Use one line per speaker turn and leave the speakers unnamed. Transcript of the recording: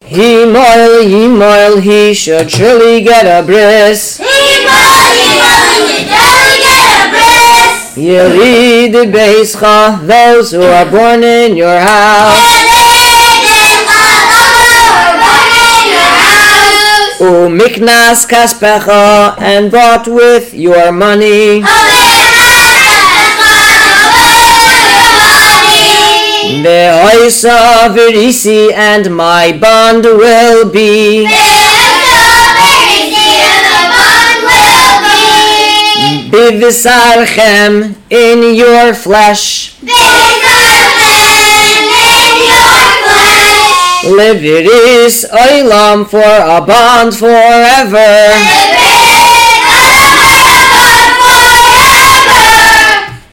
He should surely get a bris. Yelid Beischa, those who are born in your house. Umiknas kaspecha, and bought with your money. Be'oisa virisi, and my bond will be. Bivisarchem, in your flesh. Leviris oilam, for a bond forever.